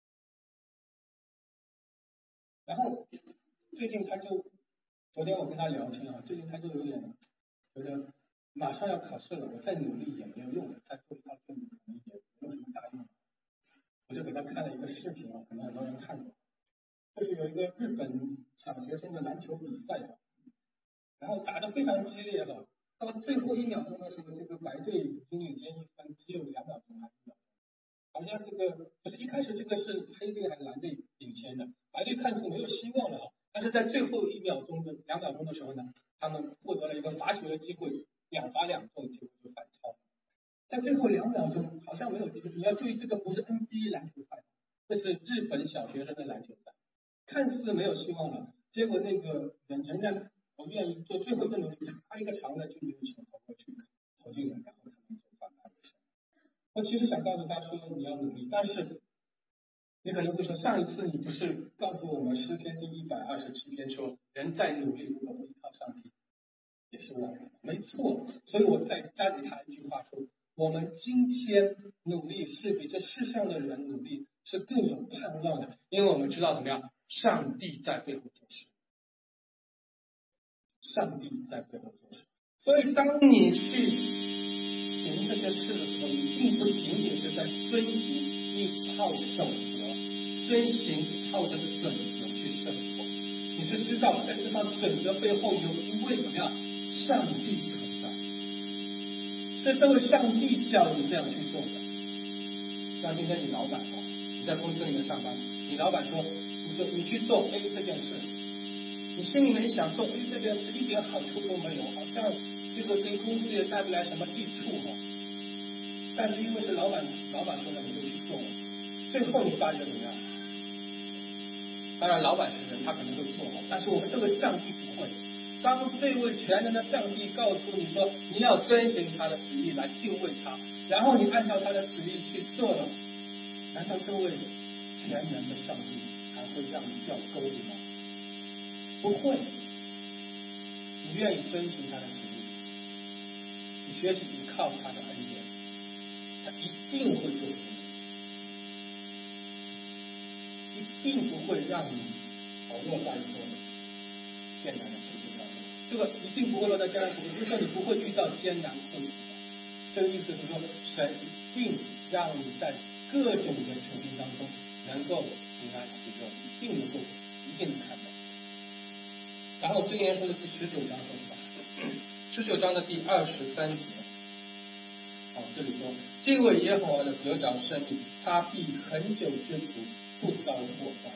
然后最近他就，昨天我跟他聊天啊，最近他就有点觉得马上要考试了，我再努力也没有用了，再做一套卷子可能也没有什么大用。我就给他看了一个视频啊，可能很多人看过，就是有一个日本小学生的篮球比赛啊，然后打得非常激烈哈，到最后1秒钟的时候，这个白队已经领先1分，只有2秒钟还是1秒钟，好像这个就是一开始这个是黑队还是蓝队领先的，白队看出没有希望了哈，但是在最后1秒钟的2秒钟的时候呢，他们获得了一个罚球的机会，2罚2中，结果就反超。在最后2秒钟好像没有机会，你要注意这个不是 NBA 篮球赛，这是日本小学生的篮球赛，看似没有希望了，结果那个人仍然我愿意做最后一个努力，他一个长的就没有球投过去，投进了，然后他们就反败为胜。我其实想告诉他说你要努力，但是你可能会说上一次你不是告诉我们诗篇第127篇说人在努力如果不依靠上帝也是枉然，没错，所以我再加给他一句话说，我们今天努力是比这世上的人努力是更有盼望的，因为我们知道怎么样，上帝在背后做事，上帝在背后做事。所以当你去行这些事的时候，你并不仅仅是在遵行一套守则，遵行一套这个准则去生活，你是知道在这套准则背后有一位怎么样上帝存在，是这位上帝叫你这样去做的。像今天你老板说你在公司里面上班，你老板说你去做 A 这件事，你心里面想做 A 这件事一点好处都没有，好像这个对公司也带不来什么益处嘛。但是因为是老板说的，你就去做了，最后你发现怎么样？当然老板是人，他可能会做好，但是我们这个上帝不会。当这位全能的上帝告诉你说你要遵循他的旨意来敬畏他，然后你按照他的旨意去做了，难道这位全能的上帝还会让你掉沟里吗？不会。你愿意遵循他的旨意，你学习依靠他的恩典，他一定会做出来，一定不会让你落在一个艰难的处境当中。这个一定不会落在艰难处境，就是说你不会遇到艰难困苦。这个意思是说，神一定让你在各种的处境当中能够平安喜乐，一定能够看到。然后箴言书的第19章说什么？19章的第23节。这里说，敬畏耶和华的得着生命，他必恒久之福，不遭祸患。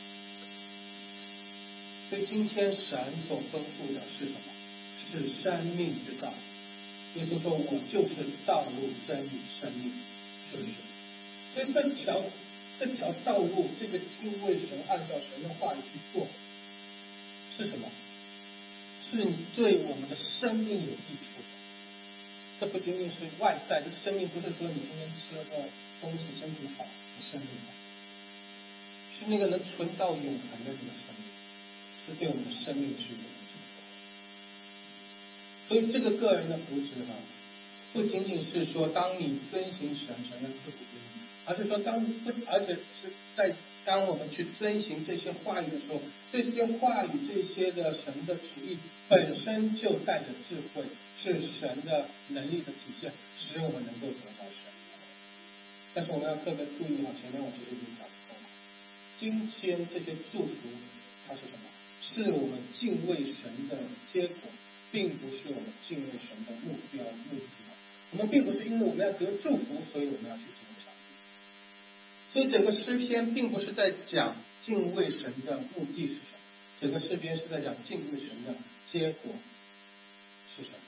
所以今天神所吩咐的是什么？是生命之道。耶稣说，我就是道路、真理、生命，是不是？所以这条道路，这个敬畏神，按照神的话语去做，是什么？是你对我们的生命有益处的。这不仅仅是外在，这个生命不是说你今天吃了个东西身体好，生命好，是那个能存到永恒的这个生命，是对我们的生命是有益处的。所以这个个人的福祉不仅仅是说当你遵行神的赐福给你，而是说而且是在当我们去遵行这些话语的时候，这些话语这些的神的旨意本身就带着智慧，是神的能力的体现，使我们能够得到神。但是我们要特别注意前面我其实已经讲过了，今天这些祝福它是什么？是我们敬畏神的结果，并不是我们敬畏神的目标目的。我们并不是因为我们要得祝福，所以我们要去敬畏上帝。所以整个诗篇并不是在讲敬畏神的目的是什么，整个诗篇是在讲敬畏神的结果是什么。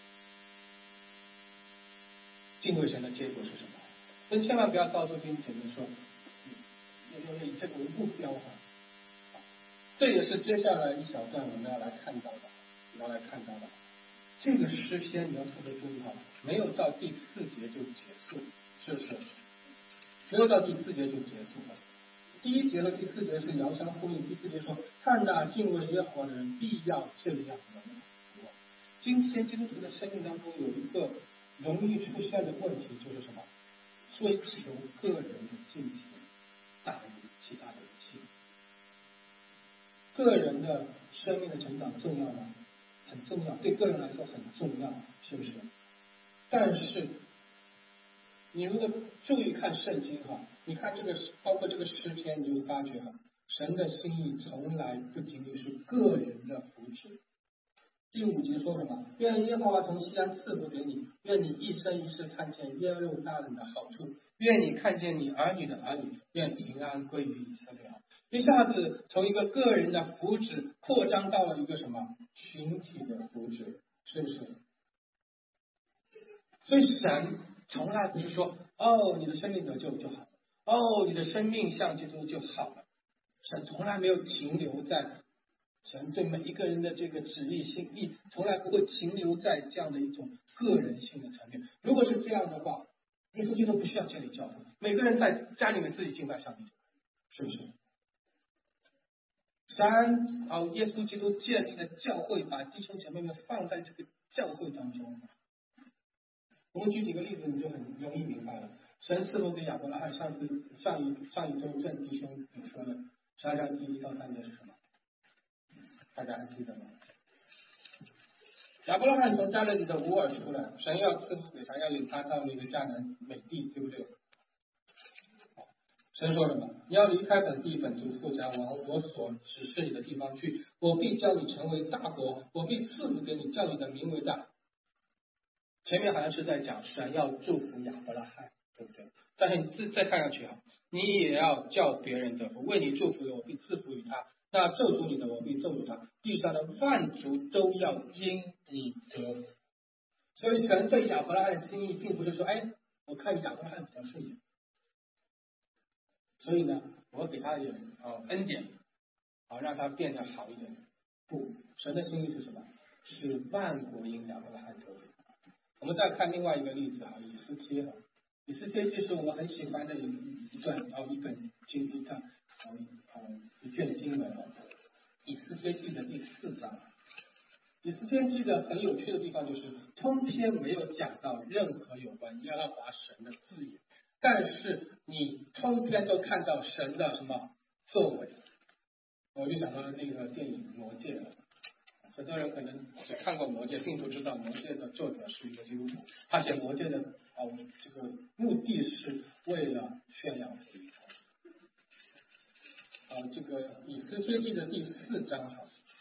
敬畏神的结果是什么？所以千万不要告诉弟兄姐妹说，要以这个为目标哈。这也是接下来一小段我们要来看到的。这个诗篇你要特别注意哈，没有到第4节就结束，是不是？ 没有到第4节就结束了。第1节和第4节是遥相呼应，第4节说：“看那敬畏耶和华的人必要这样荣福。”今天基督徒的生命当中有一个容易出现的问题，就是什么？追求个人的金钱大于其他的一切。个人的生命的成长重要吗？很重要，对个人来说很重要，是不是？但是你如果注意看圣经哈，你看这个包括这个诗篇，你就发觉哈，神的心意从来不仅仅是个人的福祉。第5节说什么？愿耶和华从西安赐福给你，愿你一生一世看见耶路撒冷的好处，愿你看见你儿女的儿女，愿平安归于以色列。一下子从一个个人的福祉扩张到了一个什么群体的福祉，是不是？所以神从来不是说哦，你的生命得救就好了，哦，你的生命像基督就好了。神从来没有停留在神对每一个人的这个旨意心意，从来不会停留在这样的一种个人性的层面。如果是这样的话，耶稣基督不需要建立教会，每个人在家里面自己敬拜上帝，是不是？耶稣基督建立的教会，把弟兄姐妹们放在这个教会当中。我们举几个例子，你就很容易明白了。神赐福给亚伯拉罕，上一周郑弟兄有说的，12章第1到3节是什么？大家还记得吗？亚伯拉罕从加勒底的乌尔出来，神要赐福给他，要领他到那个迦南美地，对不对？神说什么？你要离开本地本族父家，往我所指示你的地方去，我必叫你成为大国，我必赐福给你，叫你的名为大。前面好像是在讲神要祝福亚伯拉罕，对不对？但是你再看上去啊，你也要叫别人得福，为你祝福的我必赐福于他，那咒诅你的我必咒诅他，地上的万族都要因你得福。所以神对亚伯拉罕的心意并不是说，哎，我看亚伯拉罕比较顺眼，所以呢，我给他一点恩典，让他变得好一点。不，神的心意是什么？是万国因亚伯拉罕得福。我们再看另外一个例子以斯帖以斯帖记是我们很喜欢的一段一本经一卷经文以斯帖记的第4章。以斯帖记的很有趣的地方就是，通篇没有讲到任何有关耶和华神的字眼，但是你通篇都看到神的什么作为。我就想到那个电影《魔戒》了。很多人可能只看过《魔戒》，并不知道《魔戒》的作者是一个基督徒。他写《魔戒》的这个目的是为了宣扬福音。这个以斯帖记的第4章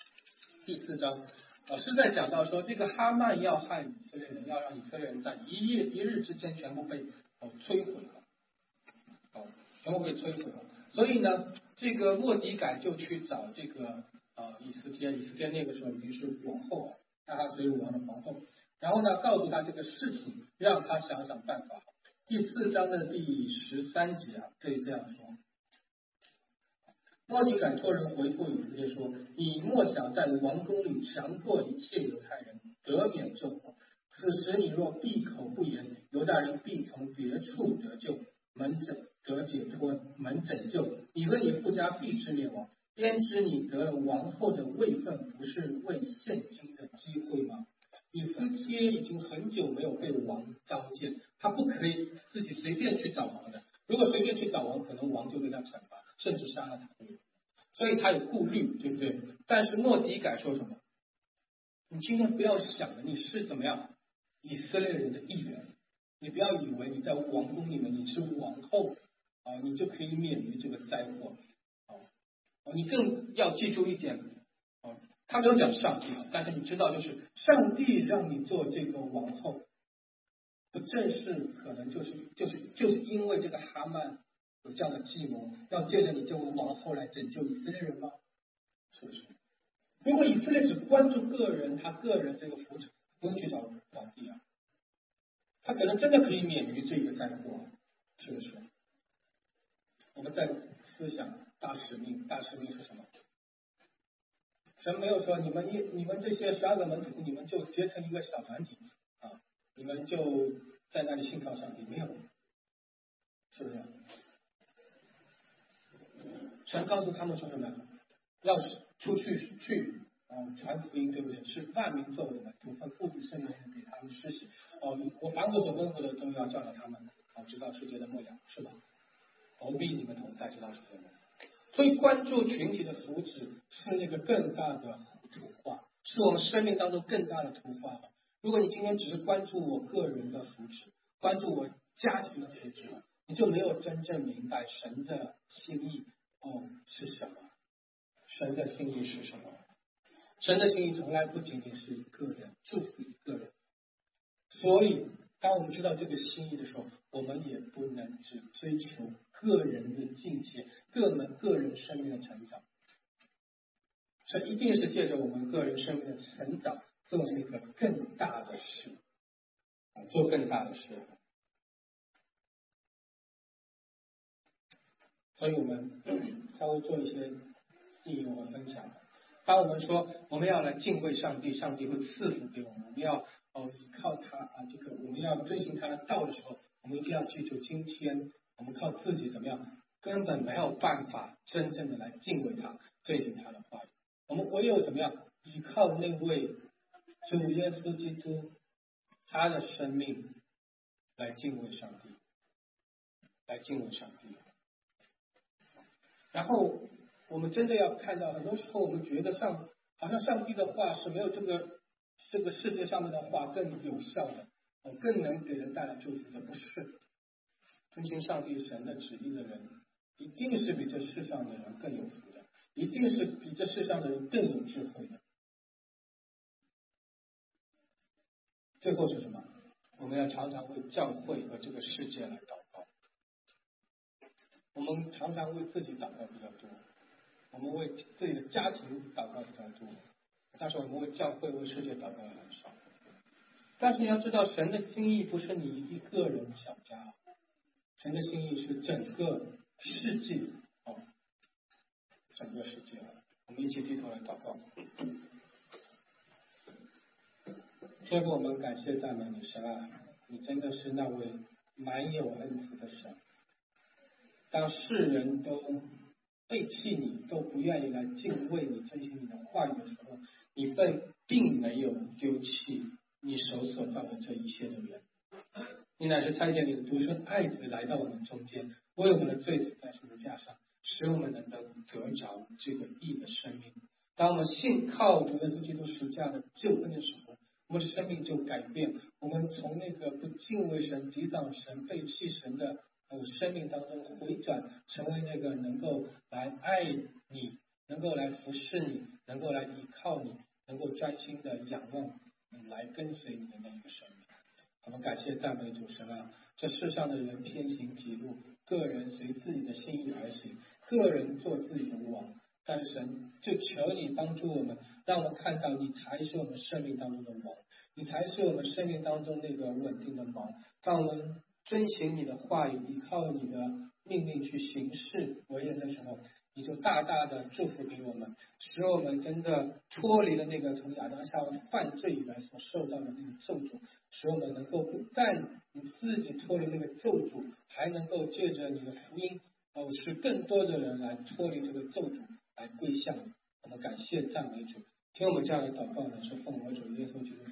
是在讲到说，这个哈曼要害以色列人，要让以色列人在一日之间全部被摧毁了，全部被摧毁了。所以呢，这个末底改就去找这个以斯帖那个时候已经是皇后，亚哈随鲁王的皇后，然后呢告诉他这个事情，让他想想办法。第4章的第13节可以这样说：末底改托人回复以斯帖说：“你莫想在王宫里强迫一切犹太人得免咒祸。此时你若闭口不言，犹大人必从别处得救，得解脱，门拯救。你和你父家必致灭亡。焉知你得了王后的位分，不是为现今的机会吗？”以斯帖已经很久没有被王召见，他不可以自己随便去找王的。如果随便去找王，可能王就对他惩罚，甚至杀了他。所以他有顾虑，对不对？但是末底改说什么？你今天不要想了，你是怎么样以色列人的一员，你不要以为你在王宫里面你是王后你就可以免于这个灾祸你更要记住一点他没有讲上帝但是你知道，就是上帝让你做这个王后，不正是可能就是因为这个哈曼有这样的计谋，要借着你这位王后来拯救以色列人吗？是不是？如果以色列只关注个人，他个人这个福祉，不用去找皇帝他可能真的可以免于这个灾祸，是不是？我们在思想大使命是什么？神没有说你们这些12个门徒，你们就结成一个小团体你们就在那里信靠上帝，没有。 是不是？神告诉他们说什么？要出去传福音，对不对？是万民作我的土分父子圣灵给他们施洗。我凡我所吩咐的都要教导他们，直到世界的末了，是吧？我必你们同在，直到世界末了。所以关注群体的福祉是那个更大的图画，是我们生命当中更大的图画。如果你今天只是关注我个人的福祉，关注我家庭的福祉，你就没有真正明白神的心意是什么。神的心意是什么？神的心意从来不仅仅是一个人祝福一个人，所以当我们知道这个心意的时候，我们也不能只追求个人的境界，个人生命的成长。这一定是借着我们个人生命的成长，做一个更大的事，做更大的事。所以我们稍微做一些应用和分享。当我们说我们要来敬畏上帝，上帝会赐福给我们，我们要依靠他我们要遵循他的道的时候，我们一定要记住，今天我们靠自己怎么样，根本没有办法真正的来敬畏他，遵循他的话语。我们唯有怎么样，依靠那位主耶稣基督他的生命来敬畏上帝，来敬畏上帝。然后我们真的要看到，很多时候我们觉得好像上帝的话是没有这个世界上面的话更有效的，更能给人带来祝福的，不是。遵循上帝神的旨意的人，一定是比这世上的人更有福的，一定是比这世上的人更有智慧的。最后是什么？我们要常常为教会和这个世界来祷告。我们常常为自己祷告比较多，我们为自己的家庭祷告比较多，但是我们为教会、为世界祷告很少。但是你要知道，神的心意不是你一个人小家，神的心意是整个世界，整个世界。我们一起低头来祷告。天父，我们感谢赞美你，神啊，你真的是那位满有恩慈的神。当世人都背弃你，都不愿意来敬畏你、遵循你的话语的时候，你并没有丢弃你手所造的这一切的人，你乃是差遣你的独生爱子来到我们中间，为我们的罪死在十字架上，使我们能得着这个义的生命。当我们信靠主耶稣基督十字架的救恩的时候，我们的生命就改变，我们从那个不敬畏神、抵挡神、背弃神的生命当中回转，成为那个能够来爱你、能够来服侍你、能够来依靠你、能够专心的仰望来跟随你的那一个生命。我们感谢赞美主神啊！这世上的人偏行己路，个人随自己的心意而行，个人做自己的王。但神就求你帮助我们，让我们看到你才是我们生命当中的王，你才是我们生命当中那个稳定的锚。当我们遵循你的话语，依靠你的命令去行事为人的时候，你就大大的祝福给我们，使我们真的脱离了那个从亚当夏娃犯罪以来所受到的那个咒诅，使我们能够不但你自己脱离那个咒诅，还能够借着你的福音使更多的人来脱离这个咒诅，来归向你。我们感谢赞美主，听我们这样的祷告呢，是奉我主耶稣基督